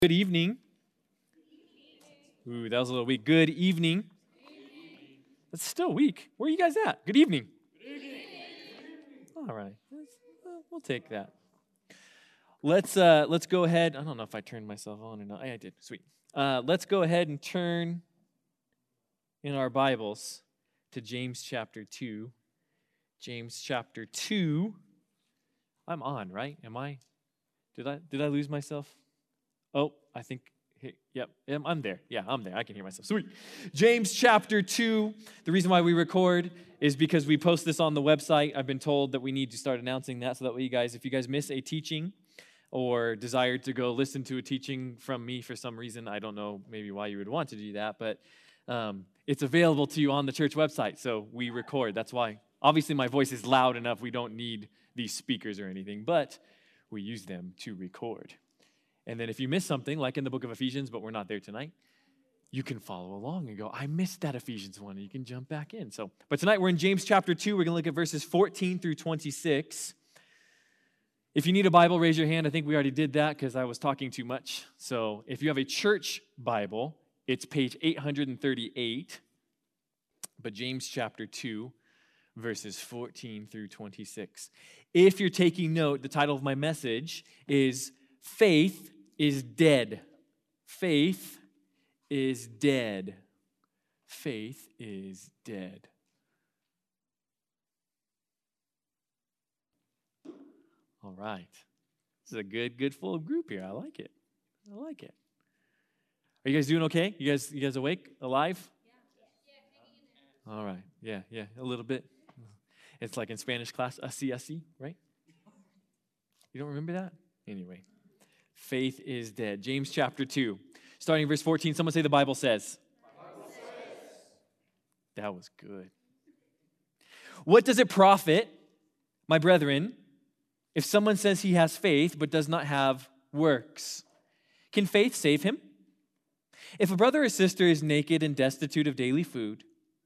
Good evening. Ooh, that was a little weak. Good evening. That's still weak. Where are you guys at? Good evening. All right. We'll take that. Let's go ahead. I don't know if I turned myself on or not. I did. Sweet. Let's go ahead and turn in our Bibles to James chapter 2. James chapter 2. I'm on, right? Am I? Did I lose myself? Oh, I think, yep, I'm there. Yeah, I'm there. I can hear myself. Sweet. James chapter 2. The reason why we record is because we post this on the website. I've been told that we need to start announcing that so that way if you guys miss a teaching or desire to go listen to a teaching from me for some reason, I don't know maybe why you would want to do that, but it's available to you on the church website, so we record. That's why. Obviously, my voice is loud enough. We don't need these speakers or anything, but we use them to record. And then if you miss something, like in the book of Ephesians, but we're not there tonight, you can follow along and go, I missed that Ephesians 1, and you can jump back in. But tonight we're in James chapter 2. We're going to look at verses 14 through 26. If you need a Bible, raise your hand. I think we already did that because I was talking too much. So if you have a church Bible, it's page 838. But James chapter 2, verses 14 through 26. If you're taking note, the title of my message is Faith is Dead. Faith is dead. Faith is dead. All right. This is a good full group here. I like it. Are you guys doing okay? You guys awake? Alive? Yeah. All right. Yeah, a little bit. It's like in Spanish class, así, right? You don't remember that? Anyway. Faith is dead. James chapter 2, starting verse 14. Someone say the Bible says. That was good. What does it profit, my brethren, if someone says he has faith but does not have works? Can faith save him? If a brother or sister is naked and destitute of daily food,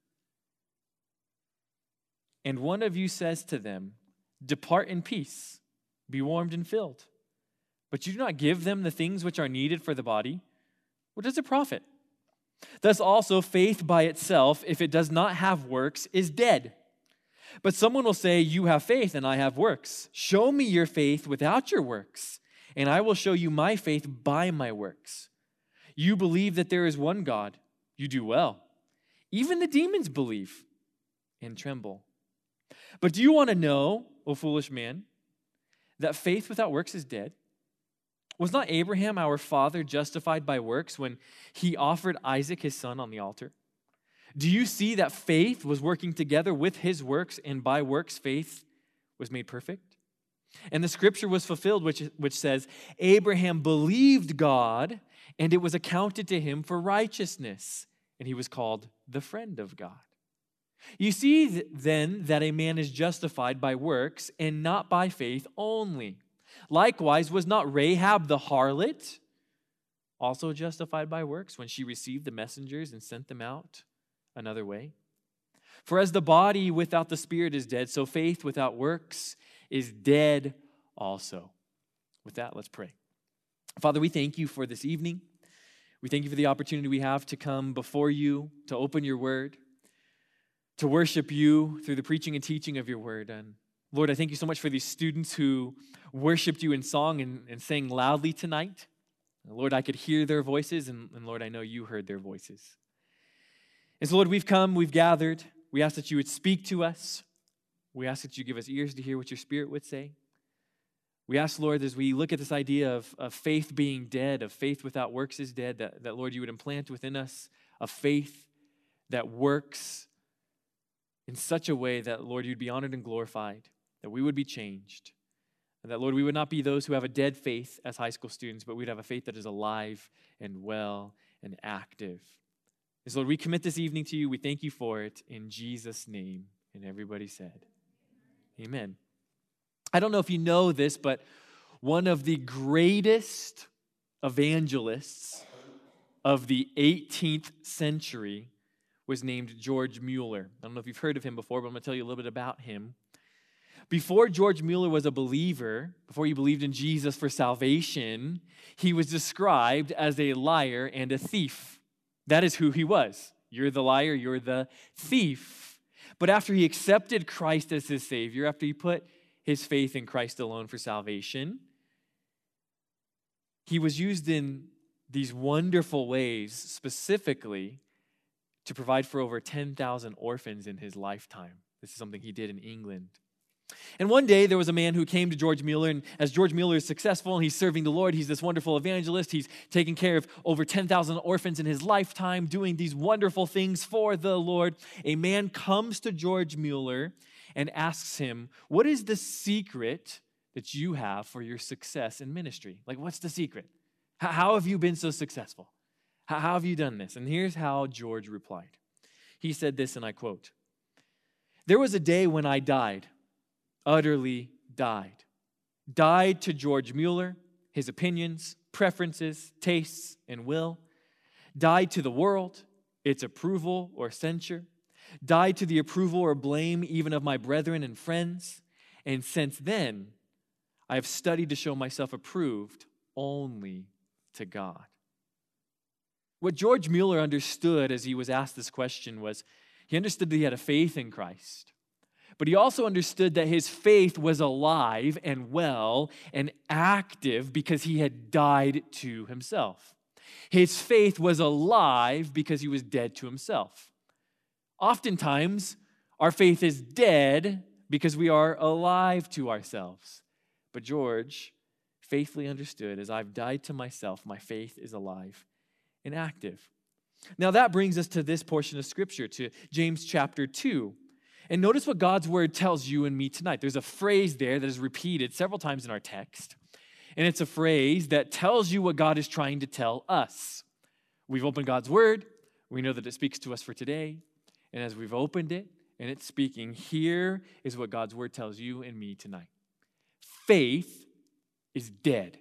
and one of you says to them, depart in peace, be warmed and filled, but you do not give them the things which are needed for the body, what does it profit? Thus also faith by itself, if it does not have works, is dead. But someone will say, you have faith and I have works. Show me your faith without your works, and I will show you my faith by my works. You believe that there is one God. You do well. Even the demons believe and tremble. But do you want to know, O foolish man, that faith without works is dead? Was not Abraham, our father, justified by works when he offered Isaac, his son, on the altar? Do you see that faith was working together with his works, and by works faith was made perfect? And the scripture was fulfilled, which says, Abraham believed God, and it was accounted to him for righteousness, and he was called the friend of God. You see then that a man is justified by works and not by faith only. Likewise, was not Rahab the harlot also justified by works when she received the messengers and sent them out another way? For as the body without the spirit is dead, so faith without works is dead also. With that, let's pray. Father, we thank you for this evening. We thank you for the opportunity we have to come before you, to open your word, to worship you through the preaching and teaching of your word. And Lord, I thank you so much for these students who worshiped you in song and sang loudly tonight. And Lord, I could hear their voices, and Lord, I know you heard their voices. And so, Lord, we've gathered. We ask that you would speak to us. We ask that you give us ears to hear what your Spirit would say. We ask, Lord, as we look at this idea of faith being dead, of faith without works is dead, that Lord, you would implant within us a faith that works in such a way that, Lord, you'd be honored and glorified, that we would be changed, and that, Lord, we would not be those who have a dead faith as high school students, but we'd have a faith that is alive and well and active. And so, Lord, we commit this evening to you. We thank you for it in Jesus' name. And everybody said, amen. I don't know if you know this, but one of the greatest evangelists of the 18th century was named George Mueller. I don't know if you've heard of him before, but I'm going to tell you a little bit about him. Before George Mueller was a believer, before he believed in Jesus for salvation, he was described as a liar and a thief. That is who he was. You're the liar, you're the thief. But after he accepted Christ as his Savior, after he put his faith in Christ alone for salvation, he was used in these wonderful ways, specifically to provide for over 10,000 orphans in his lifetime. This is something he did in England. And one day, there was a man who came to George Mueller, and as George Mueller is successful and he's serving the Lord, he's this wonderful evangelist. He's taking care of over 10,000 orphans in his lifetime, doing these wonderful things for the Lord. A man comes to George Mueller and asks him, what is the secret that you have for your success in ministry? Like, what's the secret? How have you been so successful? How have you done this? And here's how George replied. He said this, and I quote, "There was a day when I died, utterly died. Died to George Mueller, his opinions, preferences, tastes, and will. Died to the world, its approval or censure. Died to the approval or blame even of my brethren and friends. And since then, I have studied to show myself approved only to God." What George Mueller understood as he was asked this question was, he understood that he had a faith in Christ. But he also understood that his faith was alive and well and active because he had died to himself. His faith was alive because he was dead to himself. Oftentimes, our faith is dead because we are alive to ourselves. But George faithfully understood, as I've died to myself, my faith is alive and active. Now that brings us to this portion of Scripture, to James chapter 2. And notice what God's word tells you and me tonight. There's a phrase there that is repeated several times in our text. And it's a phrase that tells you what God is trying to tell us. We've opened God's word. We know that it speaks to us for today. And as we've opened it and it's speaking, here is what God's word tells you and me tonight. Faith is dead.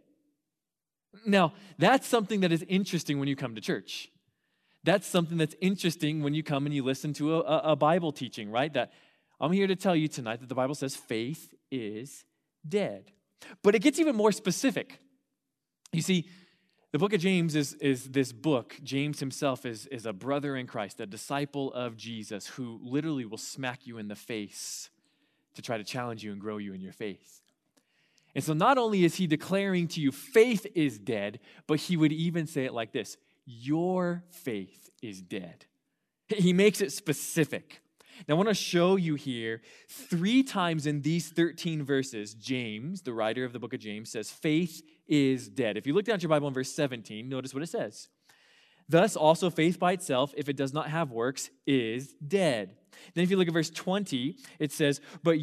Now, that's something that is interesting when you come to church. That's something that's interesting when you come and you listen to a Bible teaching, right? That I'm here to tell you tonight that the Bible says faith is dead. But it gets even more specific. You see, the book of James is this book. James himself is a brother in Christ, a disciple of Jesus who literally will smack you in the face to try to challenge you and grow you in your faith. And so not only is he declaring to you faith is dead, but he would even say it like this: your faith is dead. He makes it specific. Now I want to show you here 3 times in these 13 verses, James, the writer of the book of James, says faith is dead. If you look down at your Bible in verse 17, notice what it says. Thus also faith by itself, if it does not have works, is dead. Then if you look at verse 20, it says, But do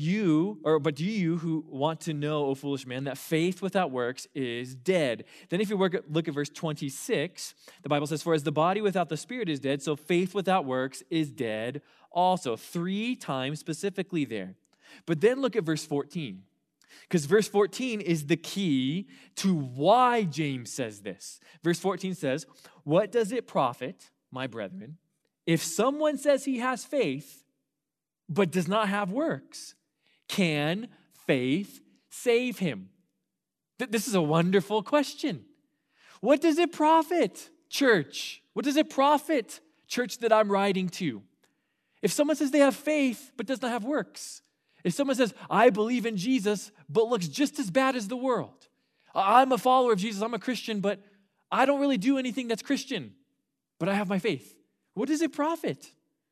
you who want to know, O foolish man, that faith without works is dead? Then if you look at verse 26, the Bible says, For as the body without the spirit is dead, so faith without works is dead also. 3 times specifically there. But then look at verse 14. Because verse 14 is the key to why James says this. Verse 14 says, What does it profit, my brethren, if someone says he has faith, but does not have works? Can faith save him? This is a wonderful question. What does it profit, church? What does it profit, church that I'm writing to? If someone says they have faith, but does not have works, if someone says, I believe in Jesus, but looks just as bad as the world. I'm a follower of Jesus, I'm a Christian, but I don't really do anything that's Christian, but I have my faith. What does it profit?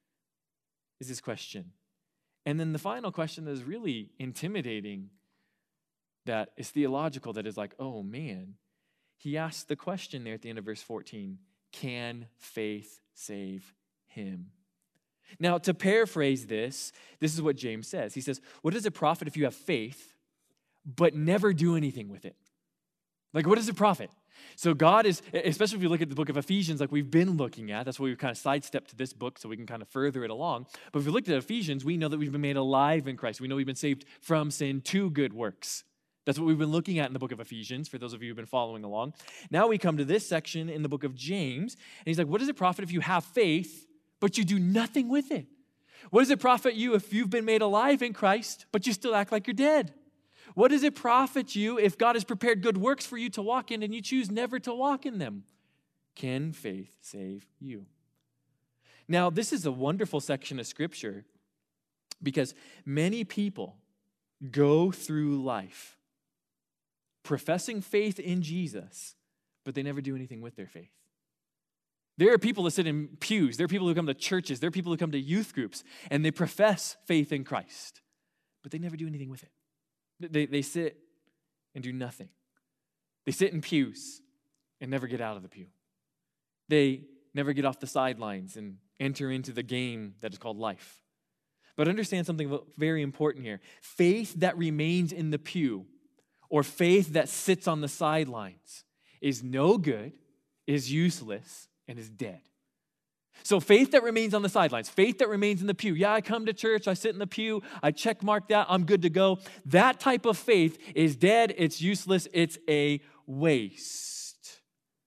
Is this question. And then the final question that is really intimidating, that is theological, that is like, oh man, he asks the question there at the end of verse 14, can faith save him? Now, to paraphrase this is what James says. He says, what does it profit if you have faith, but never do anything with it? Like, what does it profit? So God is, especially if you look at the book of Ephesians like we've been looking at, that's why we've kind of sidestepped to this book so we can kind of further it along. But if we looked at Ephesians, we know that we've been made alive in Christ. We know we've been saved from sin to good works. That's what we've been looking at in the book of Ephesians, for those of you who've been following along. Now we come to this section in the book of James, and he's like, what does it profit if you have faith, but you do nothing with it? What does it profit you if you've been made alive in Christ, but you still act like you're dead? What does it profit you if God has prepared good works for you to walk in and you choose never to walk in them? Can faith save you? Now, this is a wonderful section of Scripture because many people go through life professing faith in Jesus, but they never do anything with their faith. There are people that sit in pews. There are people who come to churches. There are people who come to youth groups, and they profess faith in Christ, but they never do anything with it. They sit and do nothing. They sit in pews and never get out of the pew. They never get off the sidelines and enter into the game that is called life. But understand something very important here. Faith that remains in the pew or faith that sits on the sidelines is no good, is useless, and is dead. So faith that remains on the sidelines, faith that remains in the pew. Yeah, I come to church, I sit in the pew, I check mark that, I'm good to go. That type of faith is dead, it's useless, it's a waste.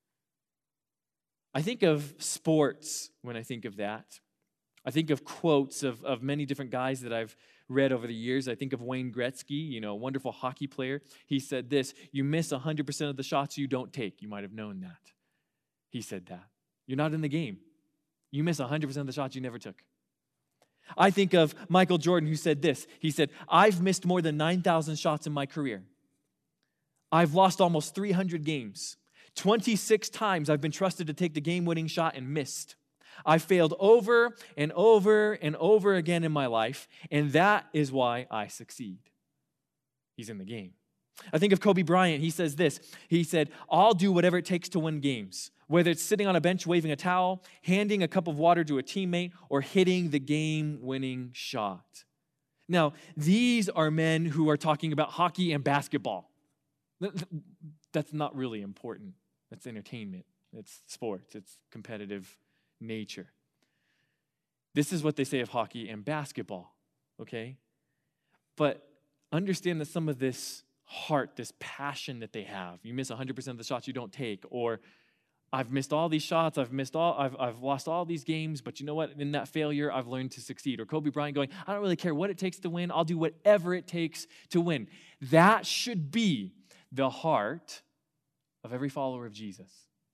I think of sports when I think of that. I think of quotes of many different guys that I've read over the years. I think of Wayne Gretzky, a wonderful hockey player. He said this, you miss 100% of the shots you don't take. You might have known that. He said that. You're not in the game. You miss 100% of the shots you never took. I think of Michael Jordan who said this. He said, I've missed more than 9,000 shots in my career. I've lost almost 300 games. 26 times I've been trusted to take the game-winning shot and missed. I failed over and over and over again in my life, and that is why I succeed. He's in the game. I think of Kobe Bryant. He says this. He said, I'll do whatever it takes to win games, whether it's sitting on a bench waving a towel, handing a cup of water to a teammate, or hitting the game-winning shot. Now, these are men who are talking about hockey and basketball. That's not really important. That's entertainment. It's sports. It's competitive nature. This is what they say of hockey and basketball, okay? But understand that some of this heart, this passion that they have, you miss 100% of the shots you don't take, or I've missed all these shots, I've lost all these games, but you know what? In that failure, I've learned to succeed. Or Kobe Bryant going, I don't really care what it takes to win, I'll do whatever it takes to win. That should be the heart of every follower of Jesus.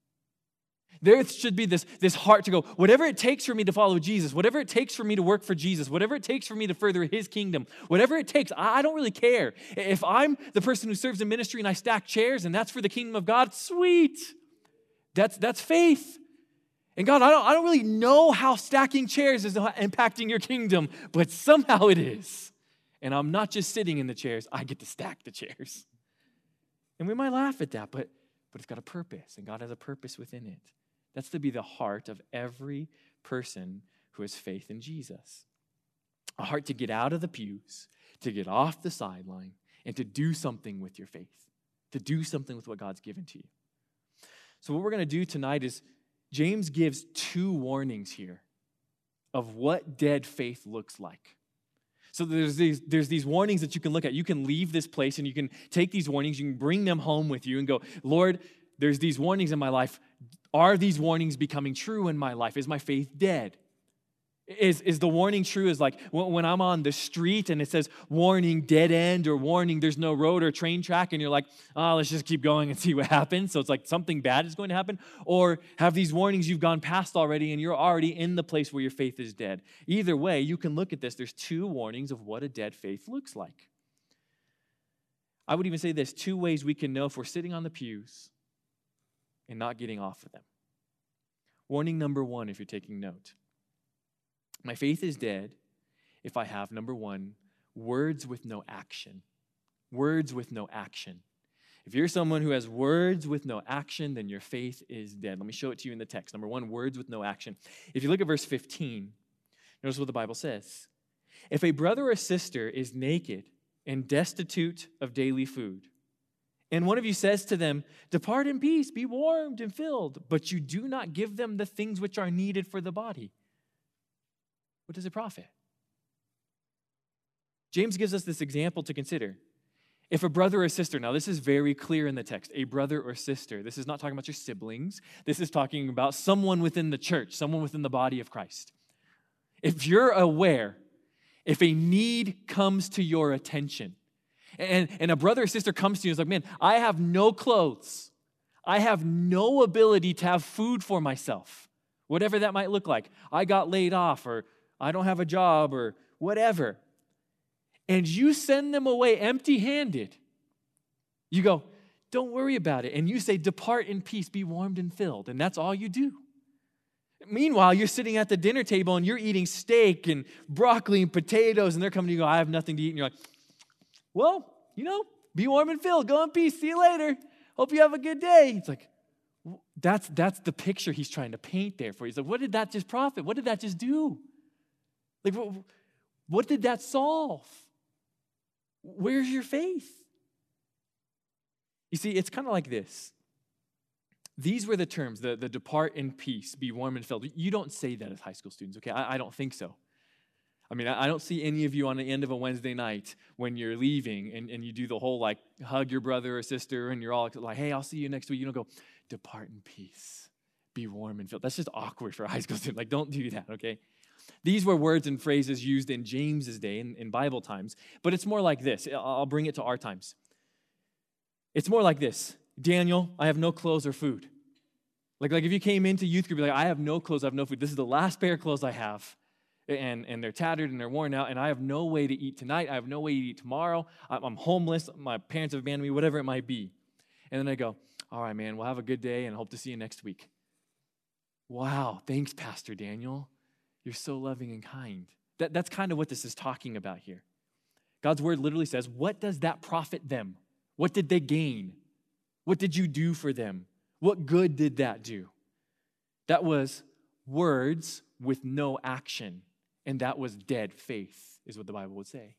There should be this heart to go, whatever it takes for me to follow Jesus, whatever it takes for me to work for Jesus, whatever it takes for me to further his kingdom, whatever it takes, I don't really care. If I'm the person who serves in ministry and I stack chairs and that's for the kingdom of God, sweet. That's faith. And God, I don't really know how stacking chairs is impacting your kingdom, but somehow it is. And I'm not just sitting in the chairs, I get to stack the chairs. And we might laugh at that, but it's got a purpose, and God has a purpose within it. That's to be the heart of every person who has faith in Jesus. A heart to get out of the pews, to get off the sideline, and to do something with your faith, to do something with what God's given to you. So what we're going to do tonight is James gives two warnings here of what dead faith looks like. So there's these warnings that you can look at. You can leave this place and you can take these warnings, you can bring them home with you and go, Lord, there's these warnings in my life. Are these warnings becoming true in my life? Is my faith dead? Is the warning true? Is like when I'm on the street and it says warning dead end or warning there's no road or train track and you're like, let's just keep going and see what happens. So it's like something bad is going to happen. Or have these warnings you've gone past already and you're already in the place where your faith is dead. Either way, you can look at this. There's two warnings of what a dead faith looks like. I would even say this, two ways we can know if we're sitting on the pews and not getting off of them. Warning number one, if you're taking note. My faith is dead if I have, number one, words with no action. Words with no action. If you're someone who has words with no action, then your faith is dead. Let me show it to you in the text. Number one, words with no action. If you look at verse 15, notice what the Bible says. If a brother or sister is naked and destitute of daily food, and one of you says to them, depart in peace, be warmed and filled, but you do not give them the things which are needed for the body, what does it profit? James gives us this example to consider. If a brother or sister, now this is very clear in the text, a brother or sister, this is not talking about your siblings, this is talking about someone within the church, someone within the body of Christ. If you're aware, if a need comes to your attention, and a brother or sister comes to you and is like, man, I have no clothes. I have no ability to have food for myself, whatever that might look like. I got laid off, or I don't have a job, or whatever. And you send them away empty-handed. You go, don't worry about it. And you say, depart in peace, be warmed and filled. And that's all you do. Meanwhile, you're sitting at the dinner table and you're eating steak and broccoli and potatoes, and they're coming to you and go, I have nothing to eat. And you're like, well, be warm and filled. Go in peace. See you later. Hope you have a good day. It's like, that's the picture he's trying to paint there for you. He's like, what did that just profit? What did that just do? Like, what did that solve? Where's your faith? You see, it's kind of like this. These were the terms, the depart in peace, be warm and filled. You don't say that as high school students, okay? I don't think so. I mean, I don't see any of you on the end of a Wednesday night when you're leaving and you do the whole, like, hug your brother or sister and you're all like, hey, I'll see you next week. You don't go, depart in peace, be warm and filled. That's just awkward for a high school student. Like, don't do that, okay? These were words and phrases used in James's day, in Bible times, but it's more like this. I'll bring it to our times. It's more like this. Daniel, I have no clothes or food. Like if you came into youth group, you're like, I have no clothes, I have no food. This is the last pair of clothes I have. And they're tattered and they're worn out, and I have no way to eat tonight. I have no way to eat tomorrow. I'm homeless. My parents have abandoned me, whatever it might be. And then I go, all right, man, we'll have a good day and hope to see you next week. Wow, thanks, Pastor Daniel. You're so loving and kind. That's kind of what this is talking about here. God's word literally says, what does that profit them? What did they gain? What did you do for them? What good did that do? That was words with no action. And that was dead faith, is what the Bible would say.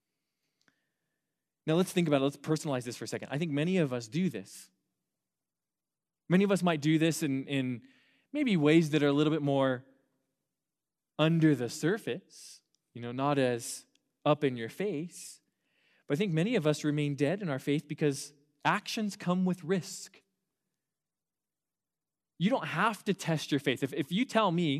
Now let's think about it. Let's personalize this for a second. I think many of us do this. Many of us might do this in maybe ways that are a little bit more under the surface, not as up in your face. But I think many of us remain dead in our faith because actions come with risk. You don't have to test your faith. If you tell me,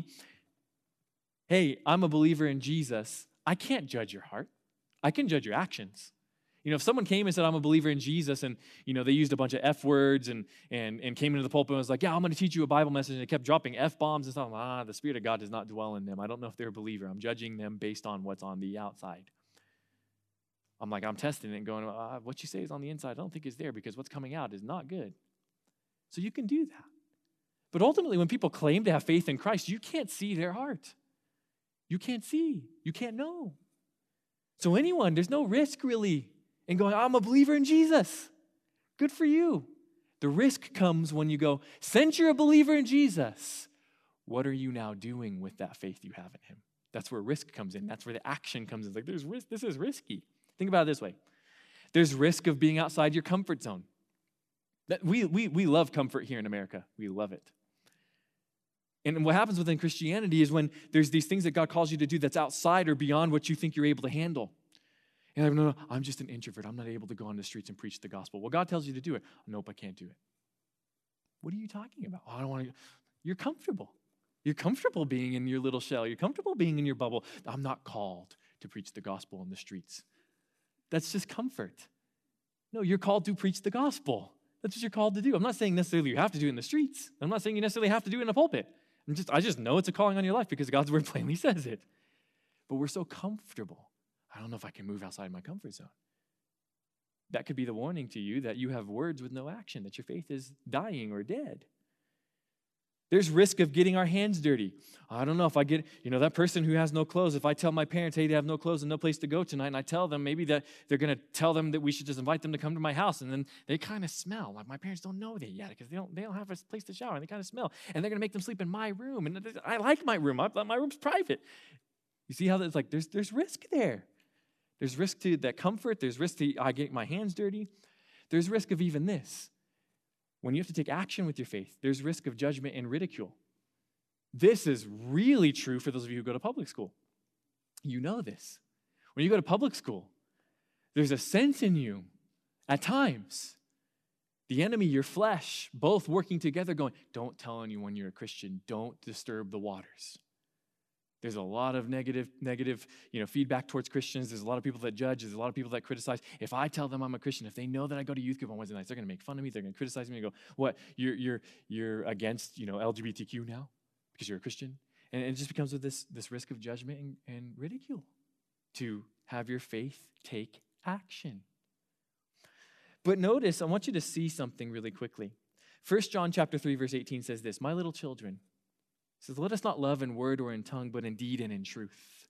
hey, I'm a believer in Jesus, I can't judge your heart. I can judge your actions. If someone came and said, I'm a believer in Jesus, and, they used a bunch of F words and came into the pulpit and was like, yeah, I'm going to teach you a Bible message, and they kept dropping F-bombs and stuff. The Spirit of God does not dwell in them. I don't know if they're a believer. I'm judging them based on what's on the outside. I'm testing it and going, what you say is on the inside, I don't think is there because what's coming out is not good. So you can do that. But ultimately, when people claim to have faith in Christ, you can't see their heart. You can't see. You can't know. So there's no risk really in going, I'm a believer in Jesus. Good for you. The risk comes when you go, since you're a believer in Jesus, what are you now doing with that faith you have in him? That's where risk comes in. That's where the action comes in. It's like, there's risk. This is risky. Think about it this way. There's risk of being outside your comfort zone. We love comfort here in America. We love it. And what happens within Christianity is when there's these things that God calls you to do that's outside or beyond what you think you're able to handle. And no, I'm just an introvert. I'm not able to go on the streets and preach the gospel. Well, God tells you to do it. Nope, I can't do it. What are you talking about? I don't want to. You're comfortable. You're comfortable being in your little shell. You're comfortable being in your bubble. I'm not called to preach the gospel in the streets. That's just comfort. No, you're called to preach the gospel. That's what you're called to do. I'm not saying necessarily you have to do it in the streets. I'm not saying you necessarily have to do it in a pulpit. I just know it's a calling on your life because God's word plainly says it. But we're so comfortable. I don't know if I can move outside my comfort zone. That could be the warning to you that you have words with no action, that your faith is dying or dead. There's risk of getting our hands dirty. I don't know if I get, that person who has no clothes, if I tell my parents, hey, they have no clothes and no place to go tonight, and I tell them maybe that they're going to tell them that we should just invite them to come to my house, and then they kind of smell. Like my parents don't know that yet because they don't have a place to shower, and they kind of smell. And they're going to make them sleep in my room, and I like my room. My room's private. You see how it's like there's risk there. There's risk to that comfort. There's risk to I get my hands dirty. There's risk of even this. When you have to take action with your faith, there's risk of judgment and ridicule. This is really true for those of you who go to public school. You know this. When you go to public school, there's a sense in you, at times, the enemy, your flesh, both working together going, don't tell anyone you're a Christian. Don't disturb the waters. There's a lot of negative, feedback towards Christians. There's a lot of people that judge. There's a lot of people that criticize. If I tell them I'm a Christian, if they know that I go to youth group on Wednesday nights, they're going to make fun of me. They're going to criticize me and go, "What? You're against LGBTQ now because you're a Christian?" And it just becomes with this risk of judgment and ridicule to have your faith take action. But notice, I want you to see something really quickly. 1 John chapter 3, verse 18 says this, "My little children," it says, "let us not love in word or in tongue, but in deed and in truth."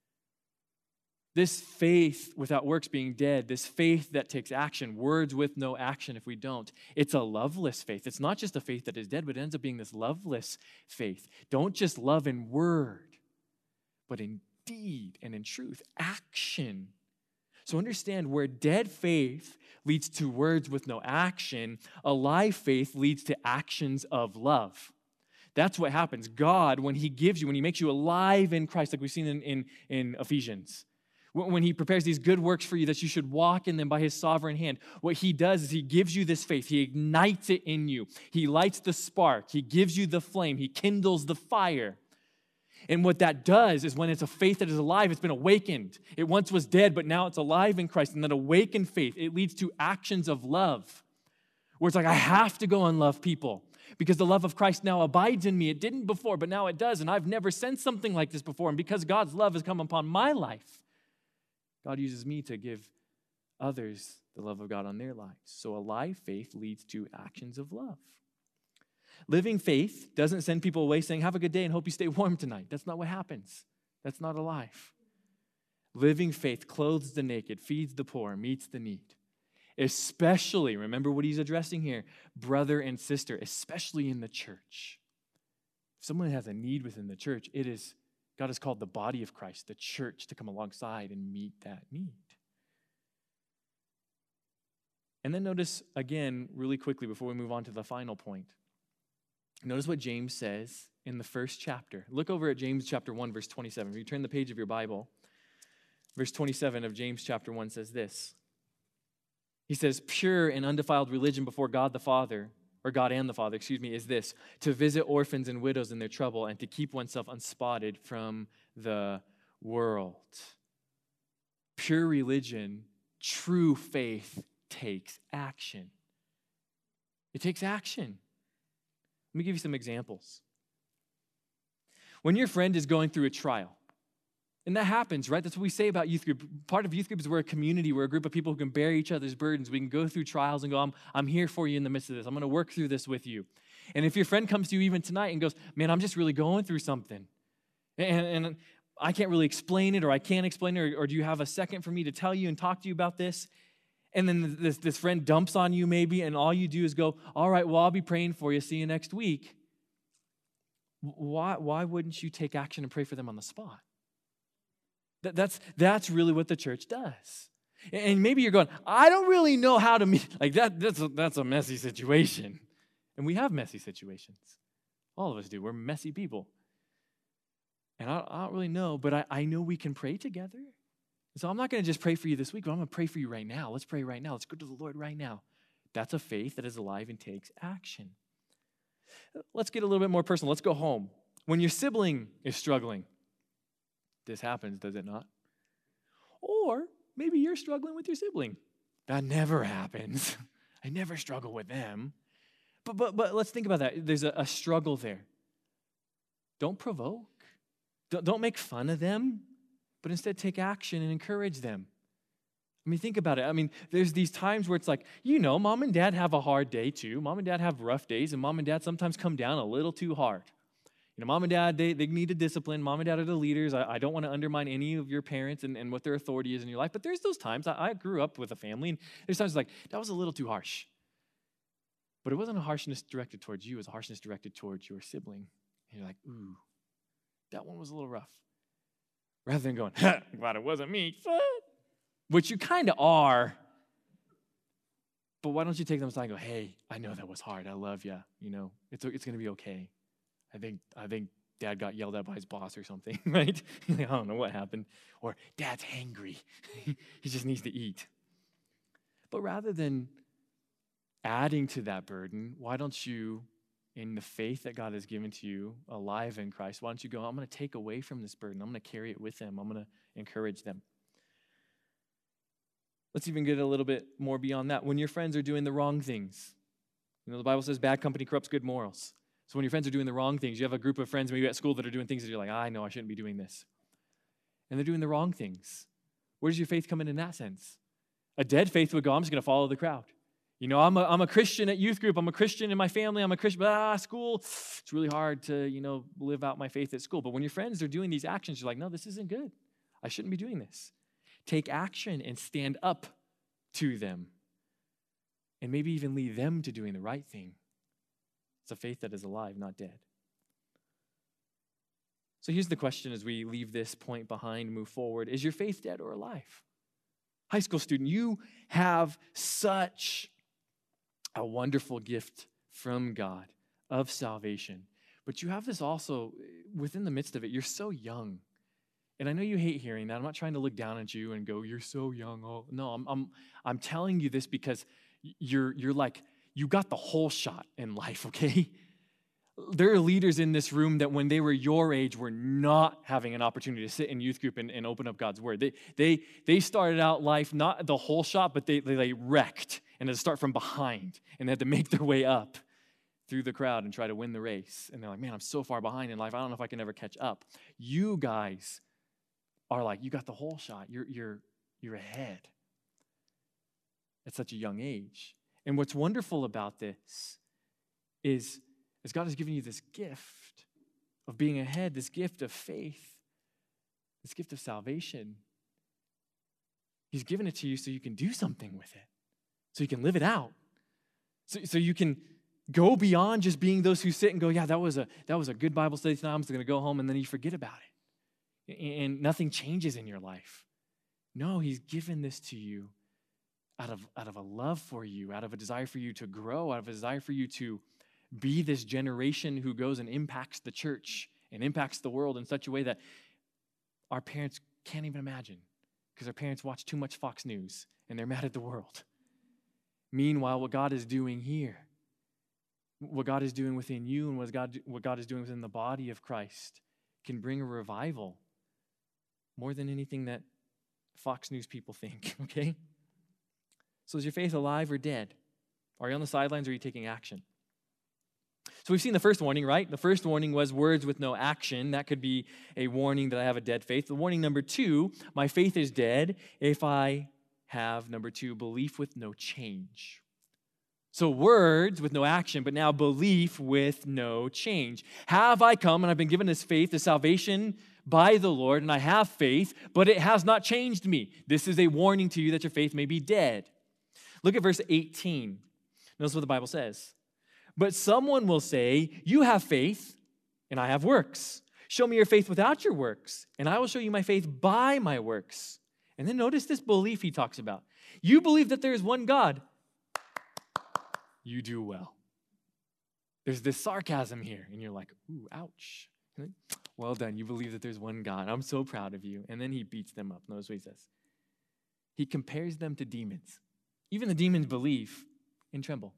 This faith without works being dead, this faith that takes action, words with no action if we don't, it's a loveless faith. It's not just a faith that is dead, but it ends up being this loveless faith. Don't just love in word, but in deed and in truth, action. So understand, where dead faith leads to words with no action, alive faith leads to actions of love. That's what happens. God, when he makes you alive in Christ, like we've seen in Ephesians, when he prepares these good works for you that you should walk in them by his sovereign hand, what he does is he gives you this faith. He ignites it in you. He lights the spark. He gives you the flame. He kindles the fire. And what that does is when it's a faith that is alive, it's been awakened. It once was dead, but now it's alive in Christ. And that awakened faith, it leads to actions of love, where it's like, I have to go and love people because the love of Christ now abides in me. It didn't before, but now it does. And I've never sensed something like this before. And because God's love has come upon my life, God uses me to give others the love of God on their lives. So alive faith leads to actions of love. Living faith doesn't send people away saying, have a good day and hope you stay warm tonight. That's not what happens. That's not alive. Living faith clothes the naked, feeds the poor, meets the need. Especially, remember what he's addressing here, brother and sister, especially in the church. If someone has a need within the church, God has called the body of Christ, the church, to come alongside and meet that need. And then notice again, really quickly, before we move on to the final point, notice what James says in the first chapter. Look over at James chapter 1, verse 27. If you turn the page of your Bible, verse 27 of James chapter 1 says this. He says, pure and undefiled religion before God the Father, or God and the Father, is this: to visit orphans and widows in their trouble and to keep oneself unspotted from the world. Pure religion, true faith takes action. It takes action. Let me give you some examples. When your friend is going through a trial, and that happens, right? That's what we say about youth group. Part of youth group is we're a community. We're a group of people who can bear each other's burdens. We can go through trials and go, I'm here for you in the midst of this. I'm going to work through this with you. And if your friend comes to you even tonight and goes, man, I'm just really going through something, and I can't really explain it, or I can't explain it, or do you have a second for me to tell you and talk to you about this? And then this friend dumps on you maybe, and all you do is go, all right, well, I'll be praying for you. See you next week. Why wouldn't you take action and pray for them on the spot? That's really what the church does. And maybe you're going, I don't really know how to meet. Like that's a messy situation. And we have messy situations. All of us do. We're messy people. And I don't really know, but I know we can pray together. So I'm not going to just pray for you this week, but I'm going to pray for you right now. Let's pray right now. Let's go to the Lord right now. That's a faith that is alive and takes action. Let's get a little bit more personal. Let's go home. When your sibling is struggling, this happens, does it not? Or maybe you're struggling with your sibling. That never happens. I never struggle with them. But let's think about that. There's a struggle there. Don't provoke. Don't make fun of them, but instead take action and encourage them. I mean, think about it. I mean, there's these times where it's like, mom and dad have a hard day too. Mom and dad have rough days, and mom and dad sometimes come down a little too hard. Mom and dad, they need a discipline. Mom and dad are the leaders. I don't want to undermine any of your parents and what their authority is in your life. But there's those times. I grew up with a family, and there's times like, that was a little too harsh. But it wasn't a harshness directed towards you. It was a harshness directed towards your sibling. And you're like, ooh, that one was a little rough. Rather than going, glad it wasn't me. Which you kind of are. But why don't you take them aside and go, hey, I know that was hard. I love you. It's going to be okay. I think dad got yelled at by his boss or something, right? I don't know what happened. Or dad's hangry. He just needs to eat. But rather than adding to that burden, why don't you in the faith that God has given to you, alive in Christ, why don't you go, I'm going to take away from this burden. I'm going to carry it with them. I'm going to encourage them. Let's even get a little bit more beyond that. When your friends are doing the wrong things, the Bible says bad company corrupts good morals. So when your friends are doing the wrong things, you have a group of friends maybe at school that are doing things that you're like, I know I shouldn't be doing this. And they're doing the wrong things. Where does your faith come in that sense? A dead faith would go, I'm just going to follow the crowd. I'm a Christian at youth group. I'm a Christian in my family. I'm a Christian, but school, it's really hard to, live out my faith at school. But when your friends are doing these actions, you're like, no, this isn't good. I shouldn't be doing this. Take action and stand up to them. And maybe even lead them to doing the right thing. It's a faith that is alive, not dead. So here's the question as we leave this point behind, move forward. Is your faith dead or alive? High school student, you have such a wonderful gift from God of salvation. But you have this also within the midst of it. You're so young. And I know you hate hearing that. I'm not trying to look down at you and go, you're so young. Oh, no, I'm telling you this because you're like, you got the whole shot in life, okay? There are leaders in this room that when they were your age were not having an opportunity to sit in youth group and open up God's word. They started out life not the whole shot, but they wrecked and had to start from behind and they had to make their way up through the crowd and try to win the race. And they're like, man, I'm so far behind in life. I don't know if I can ever catch up. You guys are like, you got the whole shot. You're ahead at such a young age. And what's wonderful about this is God has given you this gift of being ahead, this gift of faith, this gift of salvation. He's given it to you so you can do something with it, so you can live it out, so you can go beyond just being those who sit and go, yeah, that was a good Bible study tonight. I'm just going to go home, and then you forget about it, and nothing changes in your life. No, he's given this to you out of a love for you, out of a desire for you to grow, out of a desire for you to be this generation who goes and impacts the church and impacts the world in such a way that our parents can't even imagine because our parents watch too much Fox News and they're mad at the world. Meanwhile, what God is doing here, what God is doing within you and what God is doing within the body of Christ can bring a revival more than anything that Fox News people think, okay? So is your faith alive or dead? Are you on the sidelines or are you taking action? So we've seen the first warning, right? The first warning was words with no action. That could be a warning that I have a dead faith. The warning number 2, my faith is dead if I have, number 2, belief with no change. So words with no action, but now belief with no change. Have I come and I've been given this faith, this salvation by the Lord, and I have faith, but it has not changed me. This is a warning to you that your faith may be dead. Look at verse 18. Notice what the Bible says. But someone will say, you have faith, and I have works. Show me your faith without your works, and I will show you my faith by my works. And then notice this belief he talks about. You believe that there is one God. You do well. There's this sarcasm here, and you're like, ooh, ouch. Well done, you believe that there's one God. I'm so proud of you. And then he beats them up. Notice what he says. He compares them to demons. Even the demons believe and tremble.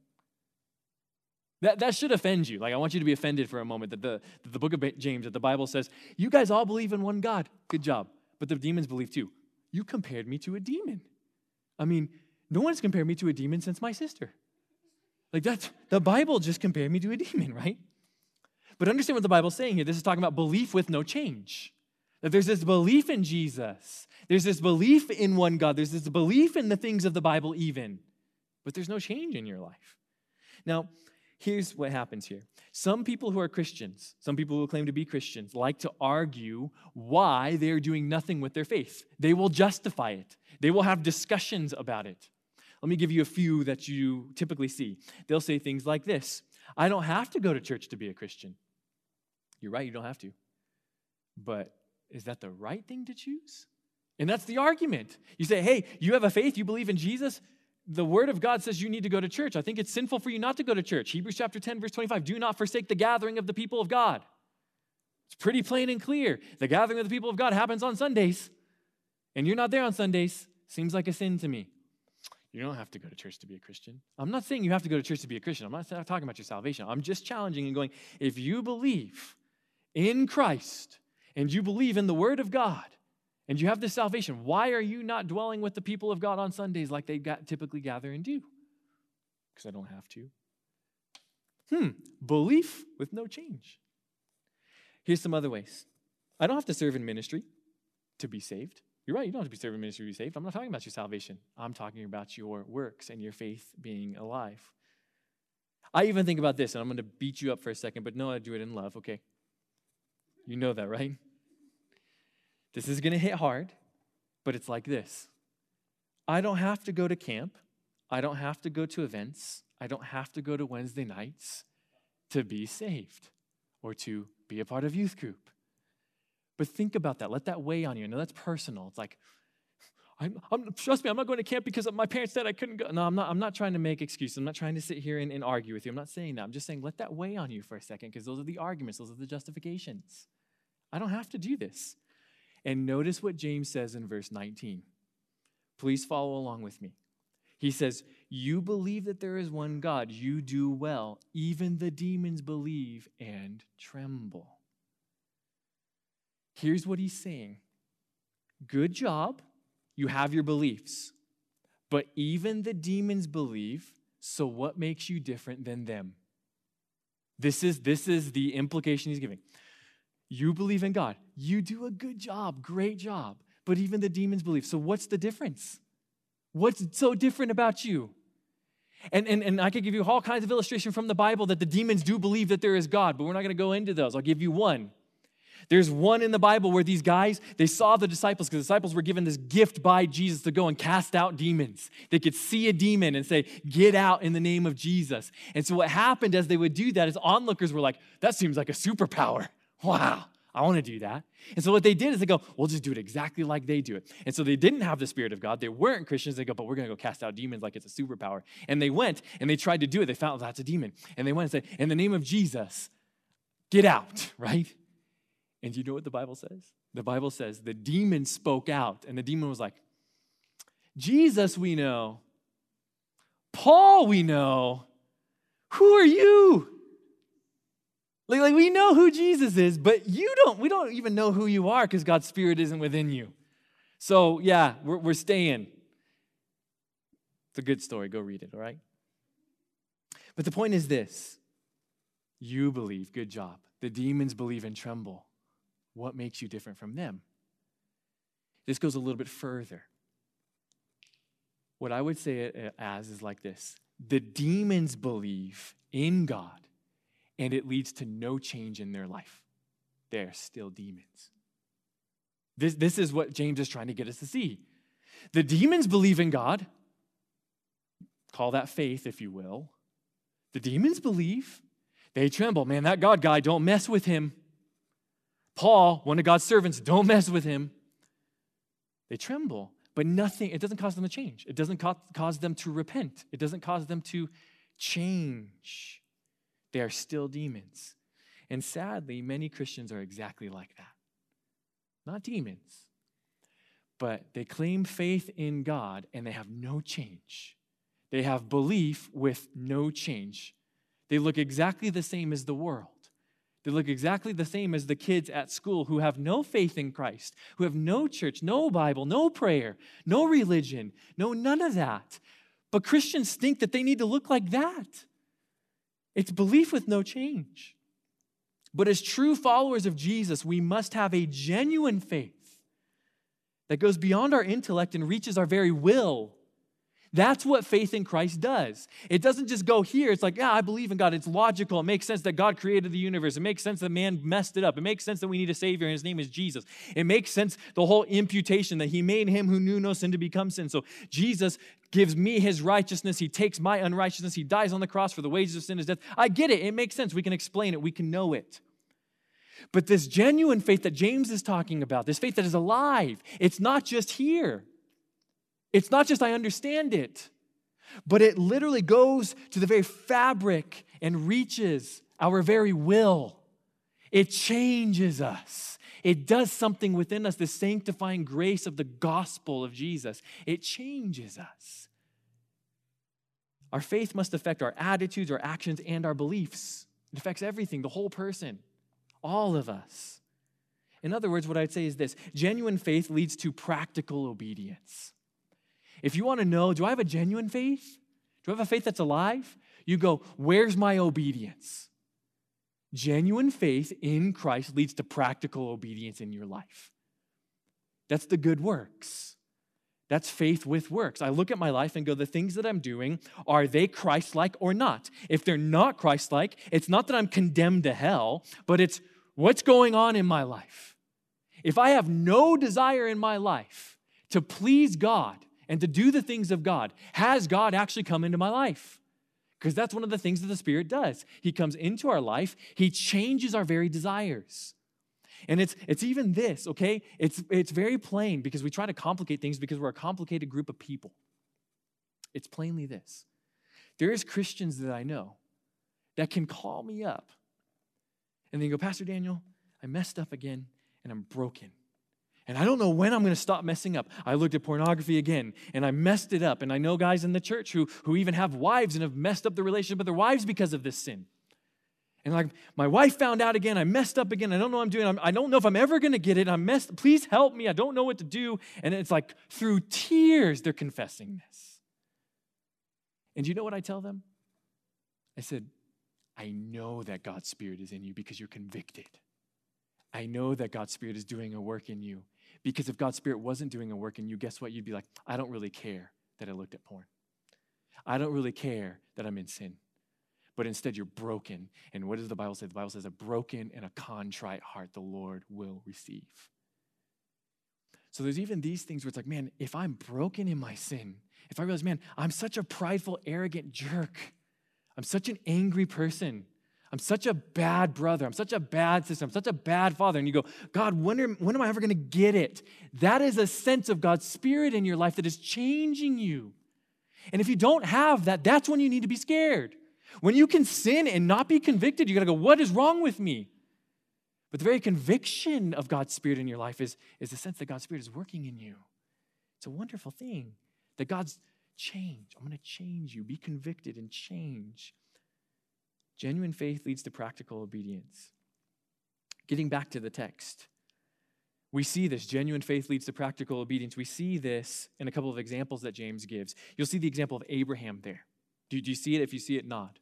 That should offend you. Like, I want you to be offended for a moment that the book of James, that the Bible says, you guys all believe in one God. Good job. But the demons believe too. You compared me to a demon. I mean, no one's compared me to a demon since my sister. Like, the Bible just compared me to a demon, right? But understand what the Bible's saying here. This is talking about belief with no change. That there's this belief in Jesus. There's this belief in one God. There's this belief in the things of the Bible even. But there's no change in your life. Now, here's what happens here. Some people who are Christians, some people who claim to be Christians, like to argue why they're doing nothing with their faith. They will justify it. They will have discussions about it. Let me give you a few that you typically see. They'll say things like this. I don't have to go to church to be a Christian. You're right, you don't have to. But is that the right thing to choose? And that's the argument. You say, hey, you have a faith, you believe in Jesus. The Word of God says you need to go to church. I think it's sinful for you not to go to church. Hebrews chapter 10, verse 25, do not forsake the gathering of the people of God. It's pretty plain and clear. The gathering of the people of God happens on Sundays, and you're not there on Sundays. Seems like a sin to me. You don't have to go to church to be a Christian. I'm not saying you have to go to church to be a Christian. I'm not talking about your salvation. I'm just challenging and going, if you believe in Christ and you believe in the Word of God and you have this salvation, why are you not dwelling with the people of God on Sundays like they typically gather and do? Because I don't have to. Belief with no change. Here's some other ways. I don't have to serve in ministry to be saved. You're right, you don't have to be serving ministry to be saved. I'm not talking about your salvation. I'm talking about your works and your faith being alive. I even think about this, and I'm going to beat you up for a second, but no, I do it in love, okay? You know that, right? This is going to hit hard, but it's like this. I don't have to go to camp. I don't have to go to events. I don't have to go to Wednesday nights to be saved or to be a part of youth group. But think about that. Let that weigh on you. I know that's personal. It's like, trust me, I'm not going to camp because my parents said I couldn't go. No, I'm not trying to make excuses. I'm not trying to sit here and argue with you. I'm not saying that. I'm just saying let that weigh on you for a second because those are the arguments. Those are the justifications. I don't have to do this. And notice what James says in verse 19. Please follow along with me. He says, you believe that there is one God. You do well. Even the demons believe and tremble. Here's what he's saying. Good job. You have your beliefs. But even the demons believe, so what makes you different than them? This is the implication he's giving. You believe in God. You do a good job, great job. But even the demons believe. So what's the difference? What's so different about you? And I could give you all kinds of illustration from the Bible that the demons do believe that there is God, but we're not going to go into those. I'll give you one. There's one in the Bible where these guys, they saw the disciples because the disciples were given this gift by Jesus to go and cast out demons. They could see a demon and say, get out in the name of Jesus. And so what happened as they would do that is onlookers were like, that seems like a superpower. Wow, I want to do that. And so what they did is they go, we'll just do it exactly like they do it. And so they didn't have the Spirit of God. They weren't Christians. They go, but we're going to go cast out demons like it's a superpower. And they went and they tried to do it. They found that's a demon. And they went and said, in the name of Jesus, get out, right? And you know what the Bible says? The Bible says the demon spoke out, and the demon was like, Jesus we know. Paul we know. Who are you? Like we know who Jesus is, but we don't even know who you are because God's Spirit isn't within you. So yeah, we're staying. It's a good story. Go read it, all right? But the point is this. You believe, good job. The demons believe and tremble. What makes you different from them? This goes a little bit further. What I would say it as is like this. The demons believe in God, and it leads to no change in their life. They're still demons. This is what James is trying to get us to see. The demons believe in God. Call that faith, if you will. The demons believe. They tremble. Man, that God guy, don't mess with him. Paul, one of God's servants, don't mess with him. They tremble, but nothing, it doesn't cause them to change. It doesn't cause them to repent. It doesn't cause them to change. They are still demons. And sadly, many Christians are exactly like that. Not demons, but they claim faith in God and they have no change. They have belief with no change. They look exactly the same as the world. They look exactly the same as the kids at school who have no faith in Christ, who have no church, no Bible, no prayer, no religion, none of that. But Christians think that they need to look like that. It's belief with no change. But as true followers of Jesus, we must have a genuine faith that goes beyond our intellect and reaches our very will. That's what faith in Christ does. It doesn't just go here. It's like, yeah, I believe in God. It's logical. It makes sense that God created the universe. It makes sense that man messed it up. It makes sense that we need a Savior, and his name is Jesus. It makes sense, the whole imputation, that he made him who knew no sin to become sin. So Jesus gives me his righteousness. He takes my unrighteousness. He dies on the cross for the wages of sin is death. I get it. It makes sense. We can explain it. We can know it. But this genuine faith that James is talking about, this faith that is alive, it's not just here. It's not just I understand it, but it literally goes to the very fabric and reaches our very will. It changes us. It does something within us, the sanctifying grace of the gospel of Jesus. It changes us. Our faith must affect our attitudes, our actions, and our beliefs. It affects everything, the whole person, all of us. In other words, what I'd say is this: genuine faith leads to practical obedience. If you want to know, do I have a genuine faith? Do I have a faith that's alive? You go, where's my obedience? Genuine faith in Christ leads to practical obedience in your life. That's the good works. That's faith with works. I look at my life and go, the things that I'm doing, are they Christ-like or not? If they're not Christ-like, it's not that I'm condemned to hell, but it's what's going on in my life. If I have no desire in my life to please God and to do the things of God, has God actually come into my life? Because that's one of the things that the Spirit does. He comes into our life. He changes our very desires. And it's even this, okay? It's very plain because we try to complicate things because we're a complicated group of people. It's plainly this. There is Christians that I know that can call me up and then go, Pastor Daniel, I messed up again and I'm broken. And I don't know when I'm going to stop messing up. I looked at pornography again, and I messed it up. And I know guys in the church who even have wives and have messed up the relationship with their wives because of this sin. And like, my wife found out again. I messed up again. I don't know what I'm doing. I don't know if I'm ever going to get it. I'm messed. Please help me. I don't know what to do. And it's like through tears, they're confessing this. And you know what I tell them? I said, I know that God's Spirit is in you because you're convicted. I know that God's Spirit is doing a work in you. Because if God's Spirit wasn't doing a work in you, guess what? You'd be like, I don't really care that I looked at porn. I don't really care that I'm in sin. But instead, you're broken. And what does the Bible say? The Bible says a broken and a contrite heart the Lord will receive. So there's even these things where it's like, man, if I'm broken in my sin, if I realize, man, I'm such a prideful, arrogant jerk. I'm such an angry person. I'm such a bad brother. I'm such a bad sister. I'm such a bad father. And you go, God, when am I ever going to get it? That is a sense of God's Spirit in your life that is changing you. And if you don't have that, that's when you need to be scared. When you can sin and not be convicted, you got to go, what is wrong with me? But the very conviction of God's Spirit in your life is the sense that God's Spirit is working in you. It's a wonderful thing that God's change. I'm going to change you. Be convicted and change. Genuine faith leads to practical obedience. Getting back to the text, we see this. Genuine faith leads to practical obedience. We see this in a couple of examples that James gives. You'll see the example of Abraham there. Do you see it? If you see it, nod.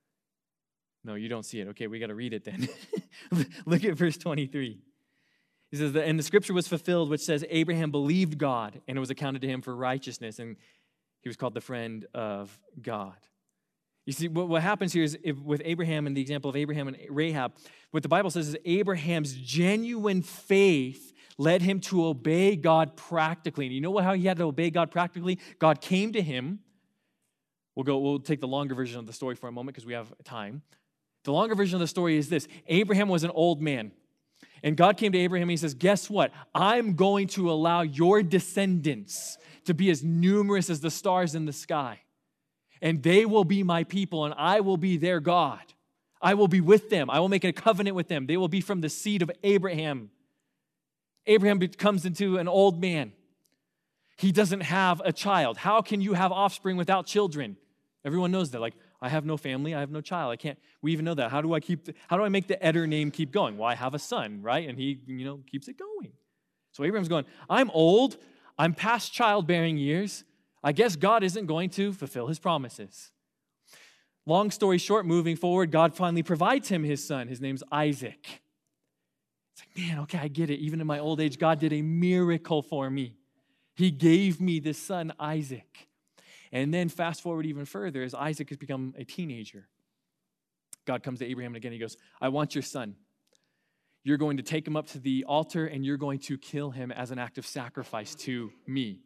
No, you don't see it. Okay, we got to read it then. Look at verse 23. He says, and the scripture was fulfilled, which says, Abraham believed God, and it was accounted to him for righteousness, and he was called the friend of God. You see, what happens here is with Abraham and the example of Abraham and Rahab, what the Bible says is Abraham's genuine faith led him to obey God practically. And you know how he had to obey God practically? God came to him. We'll take the longer version of the story for a moment because we have time. The longer version of the story is this. Abraham was an old man. And God came to Abraham and he says, guess what? I'm going to allow your descendants to be as numerous as the stars in the sky. And they will be my people, and I will be their God. I will be with them. I will make a covenant with them. They will be from the seed of Abraham. Abraham becomes into an old man. He doesn't have a child. How can you have offspring without children? Everyone knows that. Like, I have no family. I have no child. I can't. We even know that. How do I make the Eder name keep going? Well, I have a son, right? And he, keeps it going. So Abraham's going, I'm old. I'm past childbearing years. I guess God isn't going to fulfill his promises. Long story short, moving forward, God finally provides him his son. His name's Isaac. It's like, man, okay, I get it. Even in my old age, God did a miracle for me. He gave me this son, Isaac. And then fast forward even further, as Isaac has become a teenager, God comes to Abraham again. He goes, I want your son. You're going to take him up to the altar and you're going to kill him as an act of sacrifice to me.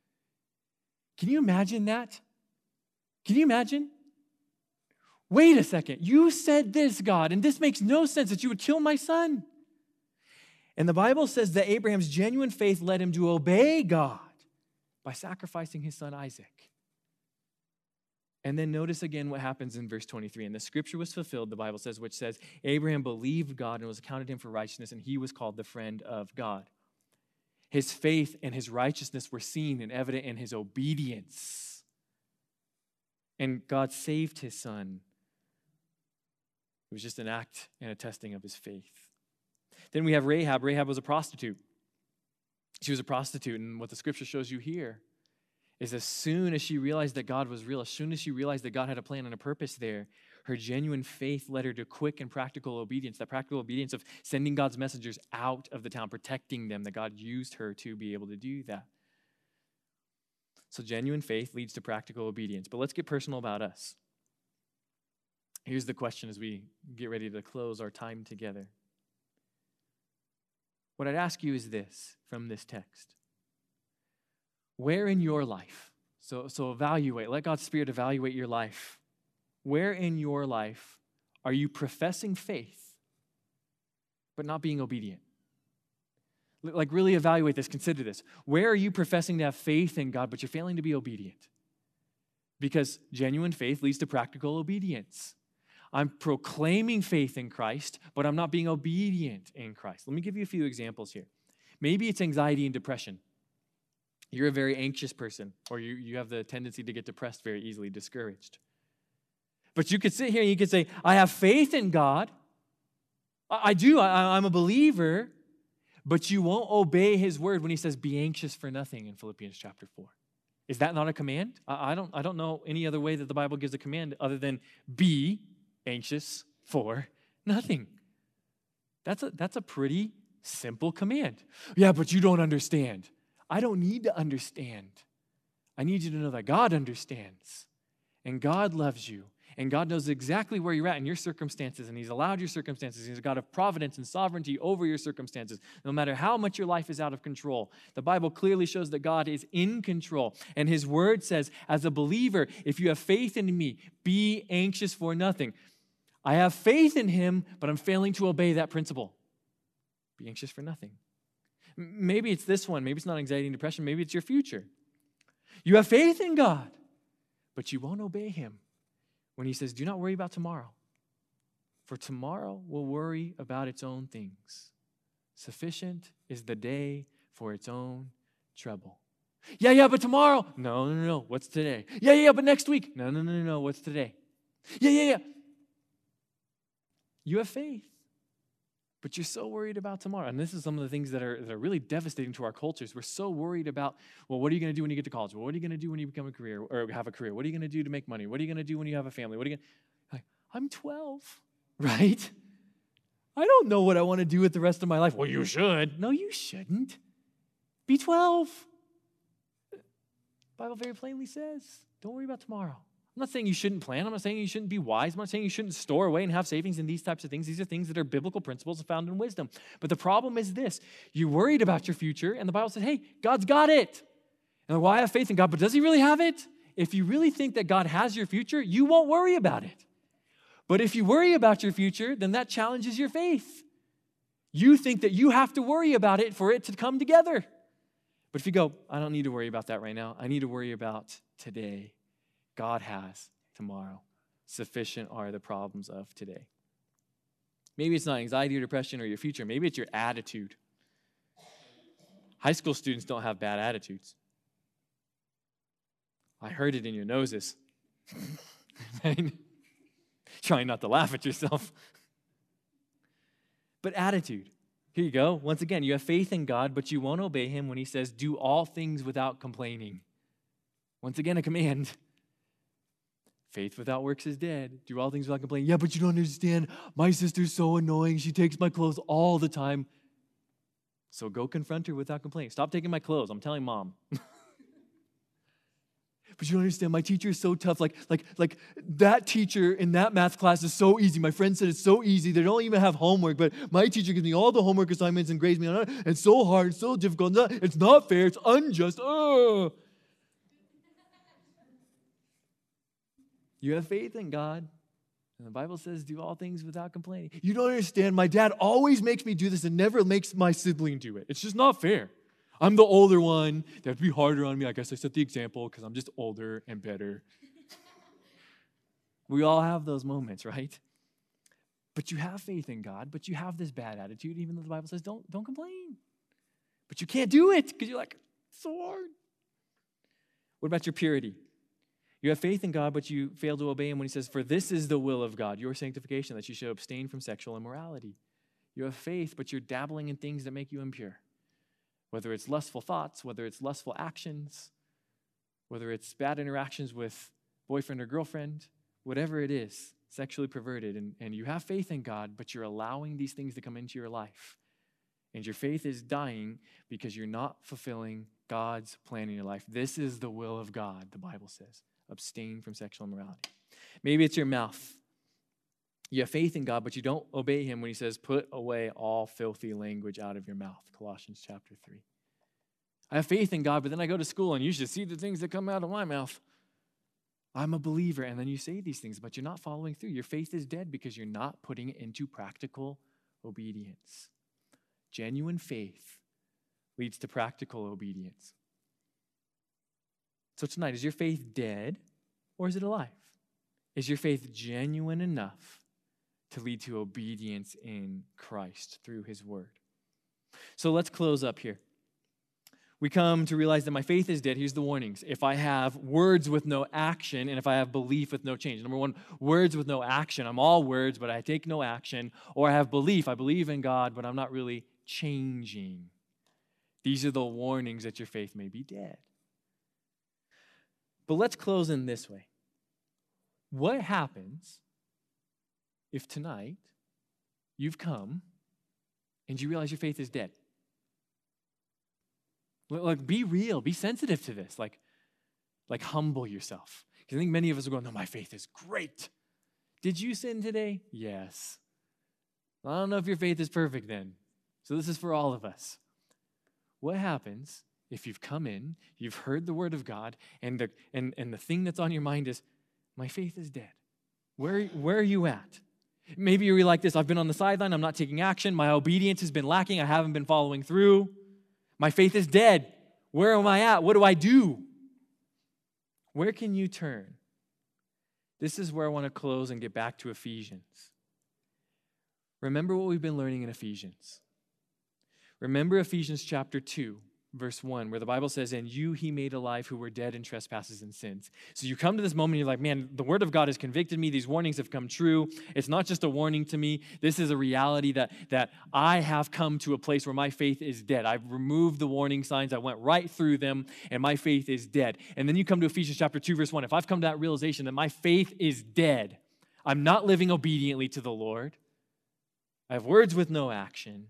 Can you imagine that? Can you imagine? Wait a second. You said this, God, and this makes no sense that you would kill my son. And the Bible says that Abraham's genuine faith led him to obey God by sacrificing his son Isaac. And then notice again what happens in verse 23. And the scripture was fulfilled, the Bible says, which says, Abraham believed God and was accounted him for righteousness, and he was called the friend of God. His faith and his righteousness were seen and evident in his obedience. and God saved his son. It was just an act and a testing of his faith. Then we have Rahab. Rahab was a prostitute. She was a prostitute, and what the scripture shows you here is as soon as she realized that God was real, as soon as she realized that God had a plan and a purpose there, her genuine faith led her to quick and practical obedience, that practical obedience of sending God's messengers out of the town, protecting them, that God used her to be able to do that. So genuine faith leads to practical obedience. But let's get personal about us. Here's the question as we get ready to close our time together. What I'd ask you is this from this text. Where in your life, so evaluate, let God's Spirit evaluate your life. Where in your life are you professing faith, but not being obedient? Like really evaluate this, consider this. Where are you professing to have faith in God, but you're failing to be obedient? Because genuine faith leads to practical obedience. I'm proclaiming faith in Christ, but I'm not being obedient in Christ. Let me give you a few examples here. Maybe it's anxiety and depression. You're a very anxious person, or you have the tendency to get depressed very easily, discouraged. But you could sit here and you could say, I have faith in God. I do. I'm a believer. But you won't obey his word when he says, be anxious for nothing in Philippians chapter 4. Is that not a command? I don't know any other way that the Bible gives a command other than be anxious for nothing. That's a pretty simple command. Yeah, but you don't understand. I don't need to understand. I need you to know that God understands. And God loves you. And God knows exactly where you're at in your circumstances. And he's allowed your circumstances. He's a God of providence and sovereignty over your circumstances. No matter how much your life is out of control. The Bible clearly shows that God is in control. And his word says, as a believer, if you have faith in me, be anxious for nothing. I have faith in him, but I'm failing to obey that principle. Be anxious for nothing. Maybe it's this one. Maybe it's not anxiety and depression. Maybe it's your future. You have faith in God, but you won't obey him when he says, do not worry about tomorrow. For tomorrow will worry about its own things. Sufficient is the day for its own trouble. Yeah, but tomorrow. No. What's today? Yeah, but next week. No. What's today? Yeah. You have faith. But you're so worried about tomorrow. And this is some of the things that are really devastating to our cultures. We're so worried about, well, what are you going to do when you get to college? Well, what are you going to do when you become a career or have a career? What are you going to do to make money? What are you going to do when you have a family? I'm 12, right? I don't know what I want to do with the rest of my life. Well, you should. No, you shouldn't. Be 12. The Bible very plainly says, don't worry about tomorrow. I'm not saying you shouldn't plan. I'm not saying you shouldn't be wise. I'm not saying you shouldn't store away and have savings and these types of things. These are things that are biblical principles found in wisdom. But the problem is this. You're worried about your future, and the Bible says, hey, God's got it. And well, I have faith in God, but does he really have it? If you really think that God has your future, you won't worry about it. But if you worry about your future, then that challenges your faith. You think that you have to worry about it for it to come together. But if you go, I don't need to worry about that right now. I need to worry about today. God has tomorrow. Sufficient are the problems of today. Maybe it's not anxiety or depression or your future. Maybe it's your attitude. High school students don't have bad attitudes. I heard it in your noses. Trying not to laugh at yourself. But attitude. Here you go. Once again, you have faith in God, but you won't obey him when he says, do all things without complaining. Once again, a command. Faith without works is dead. Do all things without complaining. Yeah, but you don't understand. My sister's so annoying. She takes my clothes all the time. So go confront her without complaining. Stop taking my clothes. I'm telling mom. But you don't understand. My teacher is so tough. Like that teacher in that math class is so easy. My friend said it's so easy. They don't even have homework. But my teacher gives me all the homework assignments and grades me on it. It's so hard. It's so difficult. It's not fair. It's unjust. Oh. You have faith in God. And the Bible says, do all things without complaining. You don't understand. My dad always makes me do this and never makes my sibling do it. It's just not fair. I'm the older one. They have to be harder on me. I guess I set the example because I'm just older and better. We all have those moments, right? But you have faith in God, but you have this bad attitude, even though the Bible says, don't complain. But you can't do it because you're like, it's so hard. What about your purity? You have faith in God, but you fail to obey him when he says, for this is the will of God, your sanctification, that you should abstain from sexual immorality. You have faith, but you're dabbling in things that make you impure. Whether it's lustful thoughts, whether it's lustful actions, whether it's bad interactions with boyfriend or girlfriend, whatever it is, sexually perverted. And you have faith in God, but you're allowing these things to come into your life. And your faith is dying because you're not fulfilling God's plan in your life. This is the will of God, the Bible says. Abstain from sexual immorality. Maybe it's your mouth. You have faith in God, but you don't obey him when he says, put away all filthy language out of your mouth. Colossians chapter 3. I have faith in God, but then I go to school and you should see the things that come out of my mouth. I'm a believer. And then you say these things, but you're not following through. Your faith is dead because you're not putting it into practical obedience. Genuine faith leads to practical obedience. So tonight, is your faith dead or is it alive? Is your faith genuine enough to lead to obedience in Christ through his word? So let's close up here. We come to realize that my faith is dead. Here's the warnings. If I have words with no action, and if I have belief with no change. Number one, words with no action. I'm all words, but I take no action. Or I have belief. I believe in God, but I'm not really changing. These are the warnings that your faith may be dead. But let's close in this way. What happens if tonight you've come and you realize your faith is dead? Like, be real, be sensitive to this. Like humble yourself. Because I think many of us are going, no, my faith is great. Did you sin today? Yes. I don't know if your faith is perfect then. So this is for all of us. What happens if you've come in, you've heard the word of God, and the thing that's on your mind is, my faith is dead? Where are you at? Maybe you're like this, I've been on the sideline, I'm not taking action, my obedience has been lacking, I haven't been following through. My faith is dead. Where am I at? What do I do? Where can you turn? This is where I want to close and get back to Ephesians. Remember what we've been learning in Ephesians. Remember Ephesians chapter 2, verse 1, where the Bible says, and you he made alive who were dead in trespasses and sins. So you come to this moment, you're like, man, the word of God has convicted me. These warnings have come true. It's not just a warning to me. This is a reality that I have come to a place where my faith is dead. I've removed the warning signs. I went right through them, and my faith is dead. And then you come to Ephesians chapter 2, verse 1. If I've come to that realization that my faith is dead, I'm not living obediently to the Lord. I have words with no action.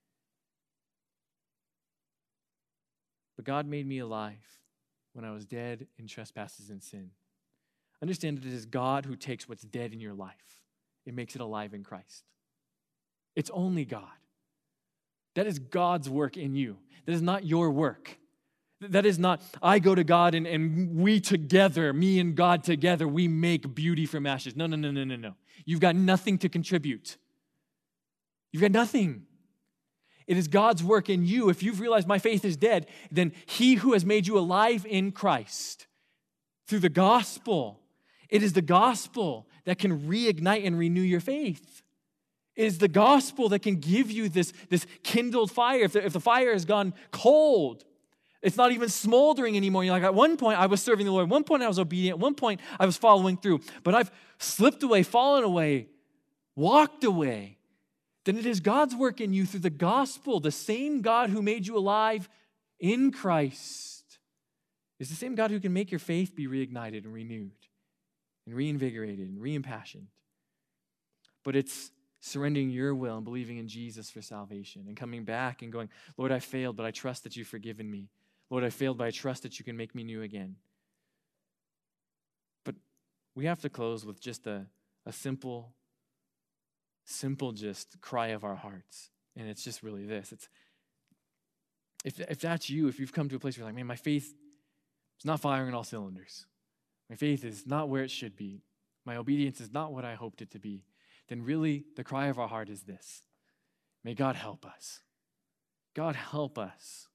But God made me alive when I was dead in trespasses and sin. Understand that it is God who takes what's dead in your life and makes it alive in Christ. It's only God. That is God's work in you. That is not your work. That is not, I go to God and we together, me and God together, we make beauty from ashes. No. You've got nothing to contribute. You've got nothing. It is God's work in you. If you've realized my faith is dead, then he who has made you alive in Christ through the gospel, it is the gospel that can reignite and renew your faith. It is the gospel that can give you this kindled fire. If the fire has gone cold, it's not even smoldering anymore. You're like, at one point I was serving the Lord. At one point I was obedient. At one point I was following through. But I've slipped away, fallen away, walked away. Then it is God's work in you through the gospel. The same God who made you alive in Christ is the same God who can make your faith be reignited and renewed and reinvigorated and reimpassioned. But it's surrendering your will and believing in Jesus for salvation and coming back and going, Lord, I failed, but I trust that you've forgiven me. Lord, I failed, but I trust that you can make me new again. But we have to close with just a simple just cry of our hearts. And it's just really this. It's if that's you, if you've come to a place where you're like, man, my faith is not firing on all cylinders. My faith is not where it should be. My obedience is not what I hoped it to be. Then really the cry of our heart is this. May God help us. God help us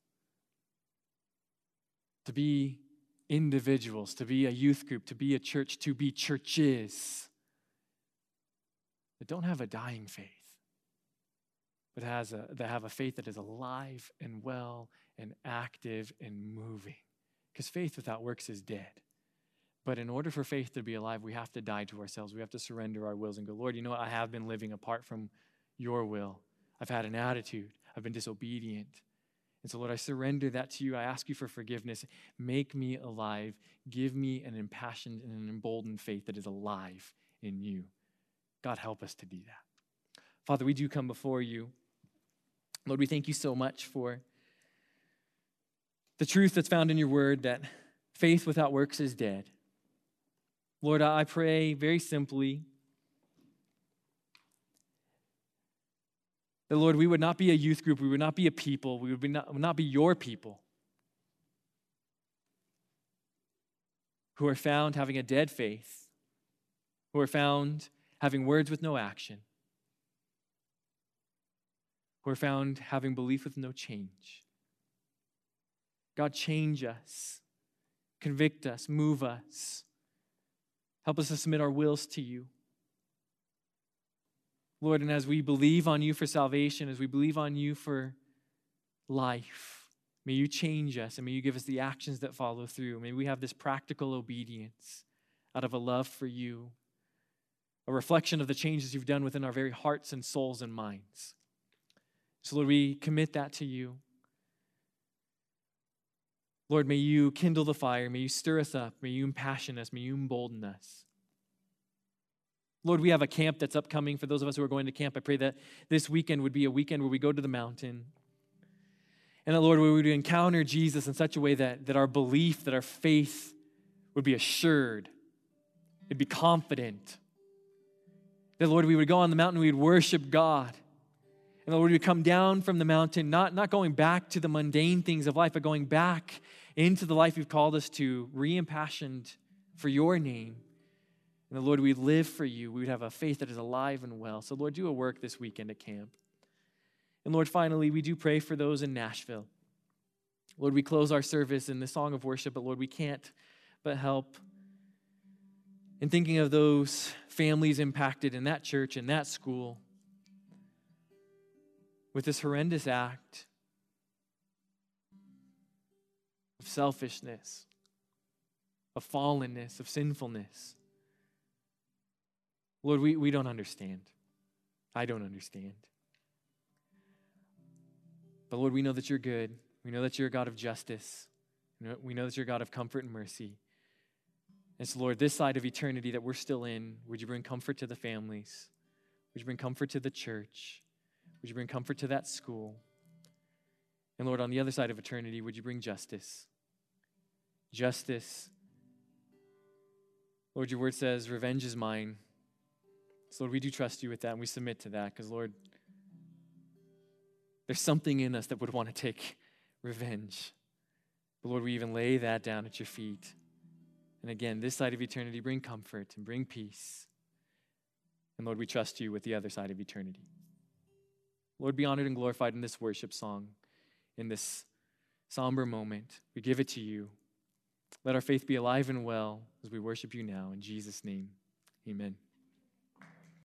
to be individuals, to be a youth group, to be a church, to be churches that don't have a dying faith, but that have a faith that is alive and well and active and moving. Because faith without works is dead. But in order for faith to be alive, we have to die to ourselves. We have to surrender our wills and go, Lord, you know what? I have been living apart from your will. I've had an attitude. I've been disobedient. And so, Lord, I surrender that to you. I ask you for forgiveness. Make me alive. Give me an impassioned and an emboldened faith that is alive in you. God, help us to do that. Father, we do come before you. Lord, we thank you so much for the truth that's found in your word that faith without works is dead. Lord, I pray very simply that, Lord, we would not be a youth group, we would not be a people, we would not be your people who are found having a dead faith, who are found having words with no action, who are found having belief with no change. God, change us, convict us, move us. Help us to submit our wills to you. Lord, and as we believe on you for salvation, as we believe on you for life, may you change us and may you give us the actions that follow through. May we have this practical obedience out of a love for you, a reflection of the changes you've done within our very hearts and souls and minds. So, Lord, we commit that to you. Lord, may you kindle the fire. May you stir us up. May you impassion us. May you embolden us. Lord, we have a camp that's upcoming. For those of us who are going to camp, I pray that this weekend would be a weekend where we go to the mountain. And that, Lord, we would encounter Jesus in such a way that our belief, that our faith would be assured. It'd be confident. That, Lord, we would go on the mountain, we would worship God. And Lord, we would come down from the mountain, not going back to the mundane things of life, but going back into the life you've called us to, re-impassioned for your name. And the Lord, we live for you. We would have a faith that is alive and well. So Lord, do a work this weekend at camp. And Lord, finally, we do pray for those in Nashville. Lord, we close our service in the song of worship, but Lord, we can't but help in thinking of those families impacted in that church, in that school, with this horrendous act of selfishness, of fallenness, of sinfulness. Lord, we don't understand. I don't understand. But Lord, we know that you're good. We know that you're a God of justice. We know that you're a God of comfort and mercy. And so, Lord, this side of eternity that we're still in, would you bring comfort to the families? Would you bring comfort to the church? Would you bring comfort to that school? And Lord, on the other side of eternity, would you bring justice? Justice. Lord, your word says, revenge is mine. So Lord, we do trust you with that, and we submit to that, because Lord, there's something in us that would want to take revenge. But Lord, we even lay that down at your feet. And again, this side of eternity, bring comfort and bring peace. And Lord, we trust you with the other side of eternity. Lord, be honored and glorified in this worship song, in this somber moment. We give it to you. Let our faith be alive and well as we worship you now. In Jesus' name, amen.